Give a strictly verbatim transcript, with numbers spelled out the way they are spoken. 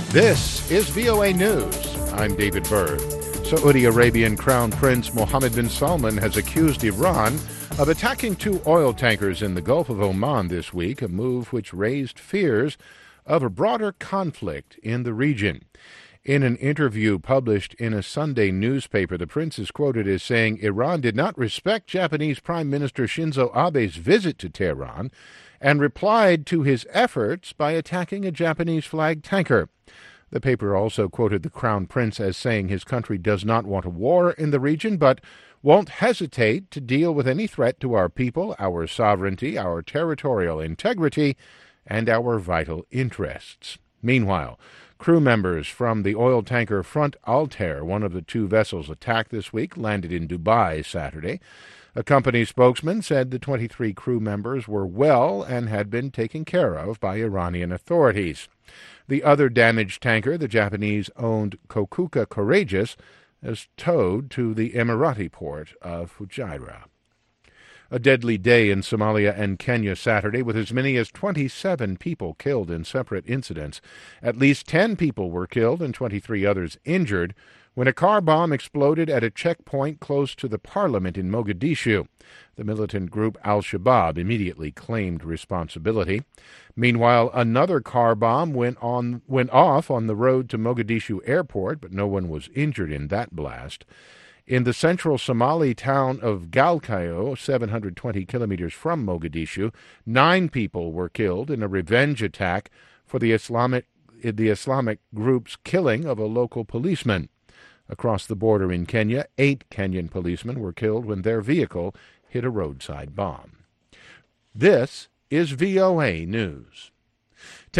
This is V O A News. I'm David Byrd. Saudi Arabian Crown Prince Mohammed bin Salman has accused Iran of attacking two oil tankers in the Gulf of Oman this week, a move which raised fears of a broader conflict in the region. In an interview published in a Sunday newspaper, the prince is quoted as saying Iran did not respect Japanese Prime Minister Shinzo Abe's visit to Tehran and replied to his efforts by attacking a Japanese-flagged tanker. The paper also quoted the Crown Prince as saying his country does not want a war in the region, but won't hesitate to deal with any threat to our people, our sovereignty, our territorial integrity, and our vital interests. Meanwhile, crew members from the oil tanker Front Altair, one of the two vessels attacked this week, landed in Dubai Saturday. A company spokesman said the twenty-three crew members were well and had been taken care of by Iranian authorities. The other damaged tanker, the Japanese-owned Kokuka Courageous, is towed to the Emirati port of Fujairah. A deadly day in Somalia and Kenya Saturday, with as many as twenty-seven people killed in separate incidents. At least ten people were killed and twenty-three others injured when a car bomb exploded at a checkpoint close to the parliament in Mogadishu. The militant group Al-Shabaab immediately claimed responsibility. Meanwhile, another car bomb went on went off on the road to Mogadishu airport, but no one was injured in that blast. In the central Somali town of Galkayo, seven hundred twenty kilometers from Mogadishu, nine people were killed in a revenge attack for the Islamic the Islamic group's killing of a local policeman. Across the border in Kenya, eight Kenyan policemen were killed when their vehicle hit a roadside bomb. This is V O A News.